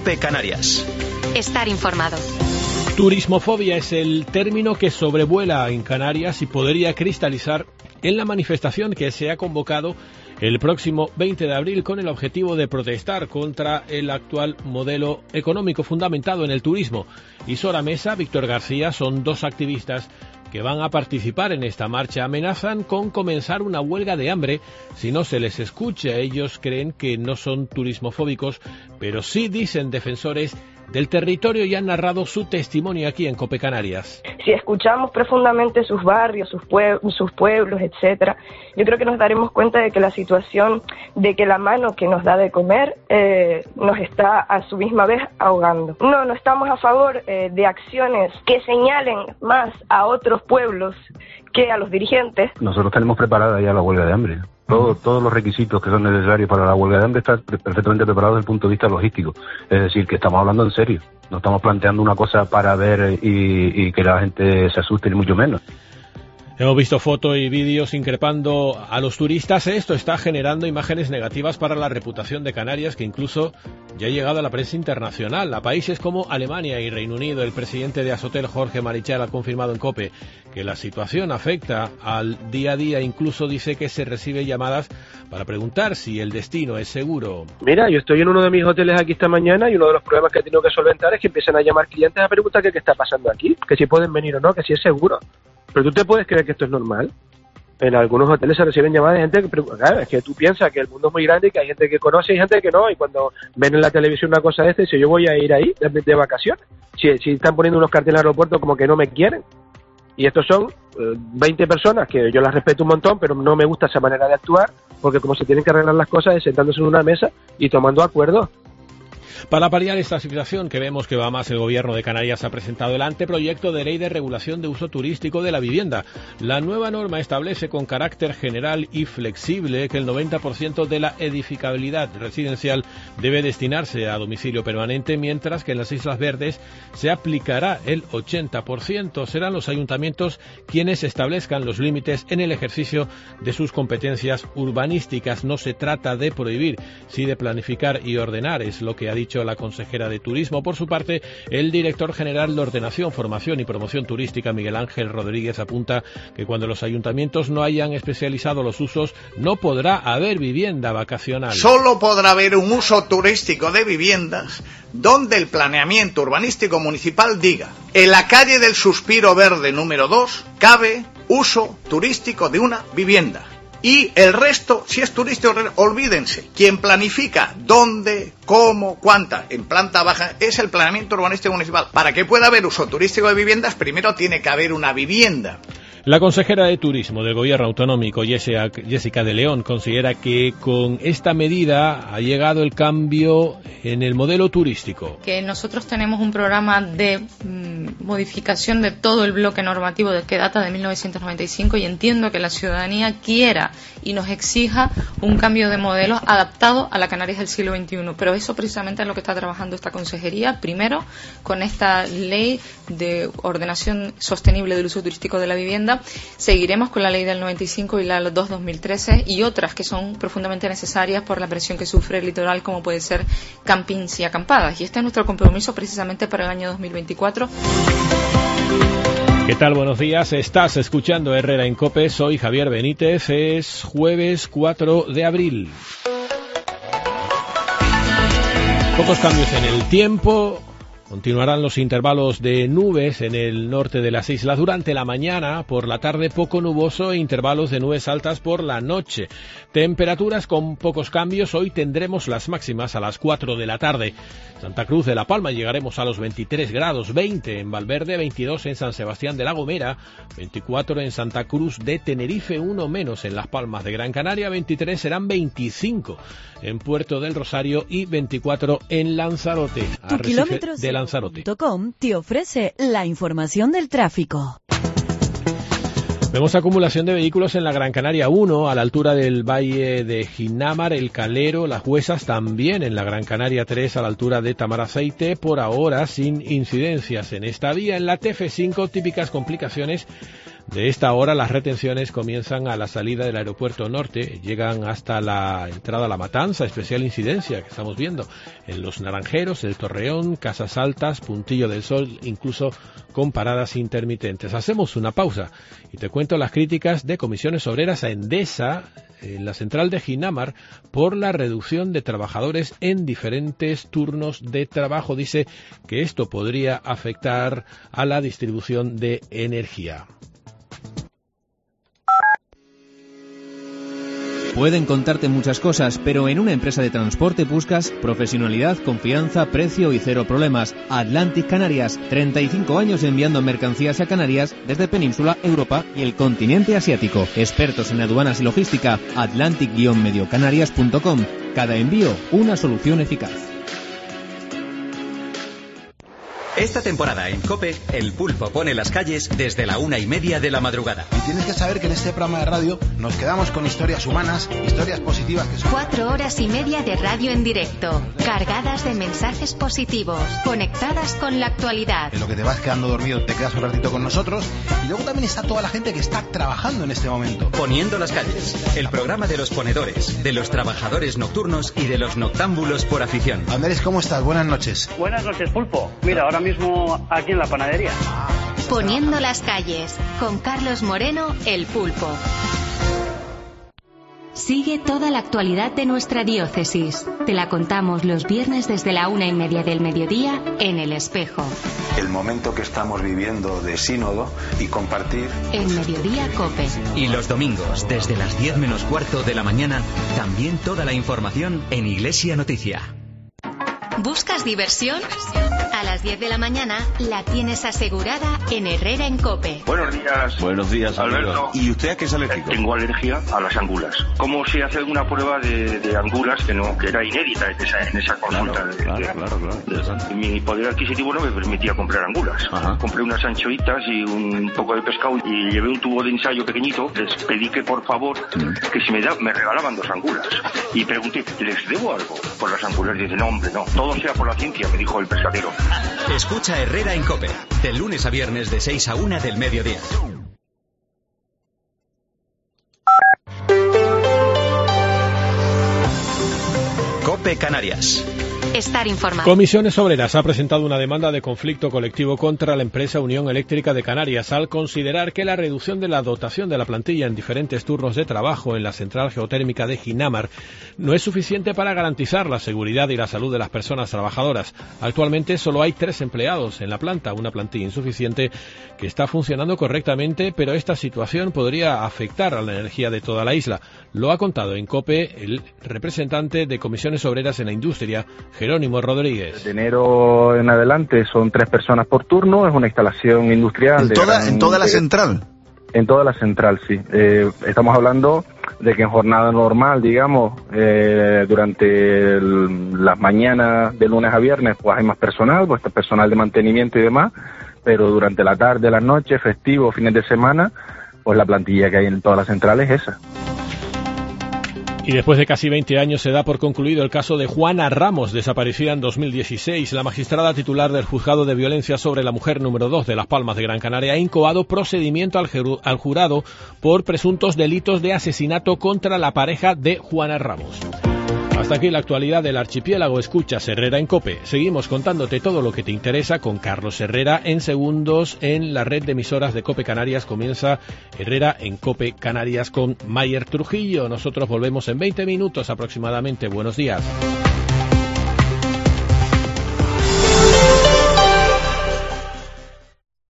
COPE Canarias. Estar informado. Turismofobia es el término que sobrevuela en Canarias y podría cristalizar en la manifestación que se ha convocado el próximo 20 de abril con el objetivo de protestar contra el actual modelo económico fundamentado en el turismo. Isora Mesa, Víctor García son dos activistas que van a participar en esta marcha. Amenazan con comenzar una huelga de hambre si no se les escucha. Ellos creen que no son turismofóbicos, pero sí, dicen, defensores del territorio, y han narrado su testimonio aquí en COPE Canarias. Si escuchamos profundamente sus barrios, sus pueblos, etcétera, yo creo que nos daremos cuenta de que la situación, de que la mano que nos da de comer nos está a su misma vez ahogando. No estamos a favor de acciones que señalen más a otros pueblos que a los dirigentes. Nosotros tenemos preparada ya la huelga de hambre. Todos los requisitos que son necesarios para la huelga de hambre están perfectamente preparados desde el punto de vista logístico. Es decir, que estamos hablando en serio. No estamos planteando una cosa para ver y que la gente se asuste, ni mucho menos. Hemos visto fotos y vídeos increpando a los turistas. Esto está generando imágenes negativas para la reputación de Canarias, que incluso ya ha llegado a la prensa internacional. A países como Alemania y Reino Unido, el presidente de Asotel, Jorge Marichal, ha confirmado en COPE que la situación afecta al día a día. Incluso dice que se recibe llamadas para preguntar si el destino es seguro. Mira, yo estoy en uno de mis hoteles aquí esta mañana y uno de los problemas que he tenido que solventar es que empiezan a llamar clientes a preguntar qué está pasando aquí, que si pueden venir o no, que si es seguro. Pero tú te puedes creer que esto es normal. En algunos hoteles se reciben llamadas de gente que, claro, es que tú piensas que el mundo es muy grande y que hay gente que conoce y gente que no, y cuando ven en la televisión una cosa de esta, dice, yo voy a ir ahí de vacaciones. Si están poniendo unos carteles en el aeropuerto como que no me quieren. Y estos son 20 personas que yo las respeto un montón, pero no me gusta esa manera de actuar, porque como se tienen que arreglar las cosas es sentándose en una mesa y tomando acuerdos. Para paliar esta situación, que vemos que va más, el Gobierno de Canarias ha presentado el anteproyecto de ley de regulación de uso turístico de la vivienda. La nueva norma establece con carácter general y flexible que el 90% de la edificabilidad residencial debe destinarse a domicilio permanente, mientras que en las Islas Verdes se aplicará el 80%. Serán los ayuntamientos quienes establezcan los límites en el ejercicio de sus competencias urbanísticas. No se trata de prohibir, sí de planificar y ordenar, es lo que ha dicho la consejera de Turismo. Por su parte, el director general de Ordenación, Formación y Promoción Turística, Miguel Ángel Rodríguez, apunta que cuando los ayuntamientos no hayan especializado los usos, no podrá haber vivienda vacacional. Solo podrá haber un uso turístico de viviendas donde el planeamiento urbanístico municipal diga: en la calle del Suspiro Verde número 2 cabe uso turístico de una vivienda. Y el resto, si es turístico, olvídense. Quien planifica dónde, cómo, cuánta, en planta baja, es el planeamiento urbanístico municipal. Para que pueda haber uso turístico de viviendas, primero tiene que haber una vivienda. La consejera de Turismo del Gobierno Autonómico, Jessica de León, considera que con esta medida ha llegado el cambio en el modelo turístico. Que nosotros tenemos un programa de modificación de todo el bloque normativo que data de 1995, y entiendo que la ciudadanía quiera y nos exija un cambio de modelo adaptado a la Canarias del siglo XXI. Pero eso precisamente es lo que está trabajando esta consejería, primero con esta ley de ordenación sostenible del uso turístico de la vivienda. Seguiremos con la ley del 95 y la 2/2013 y otras que son profundamente necesarias por la presión que sufre el litoral, como puede ser campings y acampadas. Y este es nuestro compromiso precisamente para el año 2024. ¿Qué tal? Buenos días. Estás escuchando Herrera en COPE. Soy Javier Benítez. Es jueves 4 de abril. Pocos cambios en el tiempo. Continuarán los intervalos de nubes en el norte de las islas durante la mañana, por la tarde poco nuboso e intervalos de nubes altas por la noche. Temperaturas con pocos cambios, hoy tendremos las máximas a las 4 de la tarde. Santa Cruz de La Palma llegaremos a los 23 grados, 20 en Valverde, 22 en San Sebastián de la Gomera, 24 en Santa Cruz de Tenerife, 1 menos en Las Palmas de Gran Canaria, 23 serán 25 en Puerto del Rosario y 24 en Lanzarote. Kilómetros de Lanzarote. Te ofrece la información del tráfico. Vemos acumulación de vehículos en la Gran Canaria 1, a la altura del Valle de Ginámar, El Calero, Las Huesas, también en la Gran Canaria 3, a la altura de Tamaraceite, por ahora sin incidencias en esta vía. En la TF5, típicas complicaciones De esta hora las retenciones comienzan a la salida del aeropuerto norte, llegan hasta la entrada a La Matanza, especial incidencia que estamos viendo en Los Naranjeros, El Torreón, Casas Altas, Puntillo del Sol, incluso con paradas intermitentes. Hacemos una pausa y te cuento las críticas de Comisiones Obreras a Endesa, en la central de Ginamar, por la reducción de trabajadores en diferentes turnos de trabajo. Dice que esto podría afectar a la distribución de energía. Pueden contarte muchas cosas, pero en una empresa de transporte buscas profesionalidad, confianza, precio y cero problemas. Atlantic Canarias, 35 años enviando mercancías a Canarias desde Península, Europa y el continente asiático. Expertos en aduanas y logística, atlantic-mediocanarias.com. Cada envío, una solución eficaz. Esta temporada en COPE, El Pulpo pone las calles desde la 1:30 de la madrugada. Y tienes que saber que en este programa de radio nos quedamos con historias humanas, historias positivas que son... 4 horas y media de radio en directo, cargadas de mensajes positivos, conectadas con la actualidad. En lo que te vas quedando dormido, te quedas un ratito con nosotros. Y luego también está toda la gente que está trabajando en este momento. Poniendo las calles, el programa de los ponedores, de los trabajadores nocturnos y de los noctámbulos por afición. Andrés, ¿cómo estás? Buenas noches. Buenas noches, Pulpo. Mira, ahora mismo aquí en la panadería. Poniendo las calles, con Carlos Moreno, El Pulpo. Sigue toda la actualidad de nuestra diócesis. Te la contamos los viernes desde la 1:30 del mediodía en El Espejo. El momento que estamos viviendo de sínodo y compartir. En Mediodía COPE. Y los domingos, desde las 10 menos cuarto de la mañana, también toda la información en Iglesia Noticia. ¿Buscas diversión? A las 10 de la mañana la tienes asegurada en Herrera en COPE. Buenos días. Buenos días, Alberto. ¿Y usted a qué es alérgico? Tengo alergia a las angulas. ¿Cómo se hace una prueba de angulas que era inédita en esa consulta? Claro. Mi poder adquisitivo no me permitía comprar angulas. Ajá. Compré unas anchoitas y un poco de pescado y llevé un tubo de ensayo pequeñito. Les pedí que por favor, que si me regalaban 2 angulas. Y pregunté, ¿les debo algo por las angulas? Y dice, no, hombre, no. Todo sea por la ciencia, me dijo el pescadero. Escucha Herrera en COPE, de lunes a viernes de 6 a 1 del mediodía. COPE Canarias. Estar informado. Comisiones Obreras ha presentado una demanda de conflicto colectivo contra la empresa Unión Eléctrica de Canarias al considerar que la reducción de la dotación de la plantilla en diferentes turnos de trabajo en la central geotérmica de Ginamar no es suficiente para garantizar la seguridad y la salud de las personas trabajadoras. Actualmente solo hay 3 empleados en la planta, una plantilla insuficiente que está funcionando correctamente, pero esta situación podría afectar a la energía de toda la isla. Lo ha contado en COPE el representante de Comisiones Obreras en la industria, Jerónimo Rodríguez. De enero en adelante son 3 personas por turno, es una instalación industrial. ¿En toda la central? En toda la central, sí. Estamos hablando de que en jornada normal, digamos, durante las mañanas de lunes a viernes, pues hay más personal, pues personal de mantenimiento y demás, pero durante la tarde, las noches, festivos, fines de semana, pues la plantilla que hay en todas las centrales es esa. Y después de casi 20 años se da por concluido el caso de Juana Ramos, desaparecida en 2016. La magistrada titular del Juzgado de Violencia sobre la Mujer número 2 de Las Palmas de Gran Canaria ha incoado procedimiento al jurado por presuntos delitos de asesinato contra la pareja de Juana Ramos. Hasta aquí la actualidad del archipiélago. Escuchas Herrera en COPE. Seguimos contándote todo lo que te interesa con Carlos Herrera en segundos. En la red de emisoras de COPE Canarias comienza Herrera en COPE Canarias con Mayer Trujillo. Nosotros volvemos en 20 minutos aproximadamente. Buenos días.